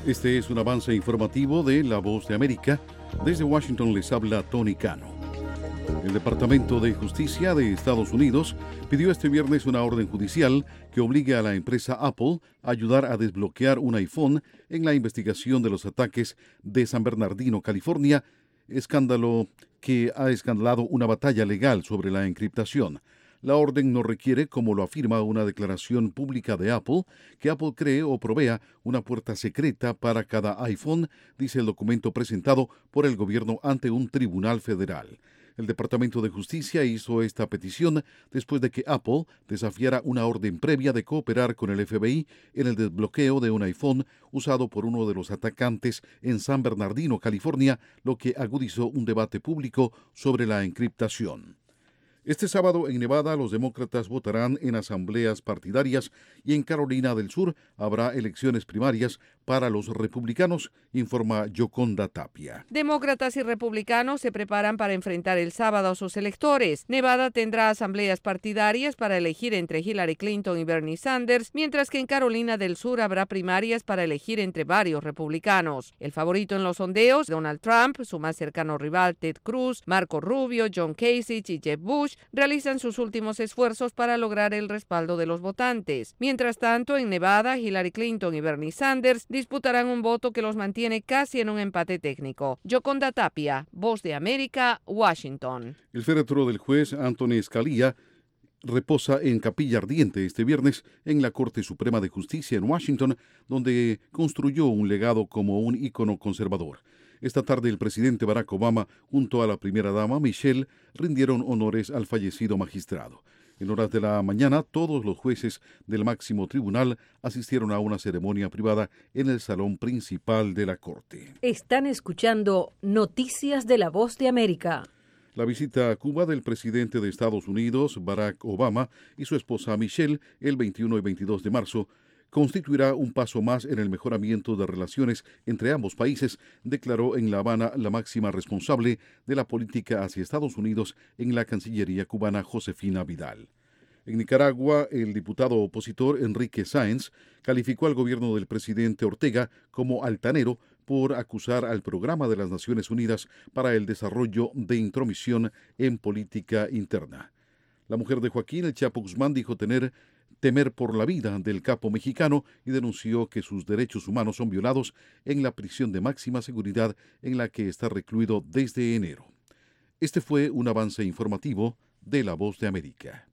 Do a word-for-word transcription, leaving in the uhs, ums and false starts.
Este es un avance informativo de La Voz de América. Desde Washington les habla Tony Cano. El Departamento de Justicia de Estados Unidos pidió este viernes una orden judicial que obligue a la empresa Apple a ayudar a desbloquear un iPhone en la investigación de los ataques de San Bernardino, California, escándalo que ha escandalado una batalla legal sobre la encriptación. La orden no requiere, como lo afirma una declaración pública de Apple, que Apple cree o provea una puerta secreta para cada iPhone, dice el documento presentado por el gobierno ante un tribunal federal. El Departamento de Justicia hizo esta petición después de que Apple desafiara una orden previa de cooperar con el F B I en el desbloqueo de un iPhone usado por uno de los atacantes en San Bernardino, California, lo que agudizó un debate público sobre la encriptación. Este sábado en Nevada los demócratas votarán en asambleas partidarias y en Carolina del Sur habrá elecciones primarias para los republicanos, informa Yoconda Tapia. Demócratas y republicanos se preparan para enfrentar el sábado a sus electores. Nevada tendrá asambleas partidarias para elegir entre Hillary Clinton y Bernie Sanders, mientras que en Carolina del Sur habrá primarias para elegir entre varios republicanos. El favorito en los sondeos, Donald Trump, su más cercano rival Ted Cruz, Marco Rubio, John Kasich y Jeb Bush realizan sus últimos esfuerzos para lograr el respaldo de los votantes. Mientras tanto, en Nevada, Hillary Clinton y Bernie Sanders disputarán un voto que los mantiene casi en un empate técnico. Yoconda Tapia, Voz de América, Washington. El féretro del juez Anthony Scalia reposa en capilla ardiente este viernes en la Corte Suprema de Justicia en Washington, donde construyó un legado como un ícono conservador. Esta tarde el presidente Barack Obama junto a la primera dama Michelle rindieron honores al fallecido magistrado. En horas de la mañana, todos los jueces del máximo tribunal asistieron a una ceremonia privada en el salón principal de la Corte. Están escuchando Noticias de la Voz de América. La visita a Cuba del presidente de Estados Unidos, Barack Obama, y su esposa Michelle, el veintiuno y veintidós de marzo, constituirá un paso más en el mejoramiento de relaciones entre ambos países, declaró en La Habana la máxima responsable de la política hacia Estados Unidos en la Cancillería cubana, Josefina Vidal. En Nicaragua, el diputado opositor Enrique Sáenz calificó al gobierno del presidente Ortega como altanero por acusar al Programa de las Naciones Unidas para el Desarrollo de intromisión en política interna. La mujer de Joaquín El Chapo Guzmán dijo tener temer por la vida del capo mexicano y denunció que sus derechos humanos son violados en la prisión de máxima seguridad en la que está recluido desde enero. Este fue un avance informativo de La Voz de América.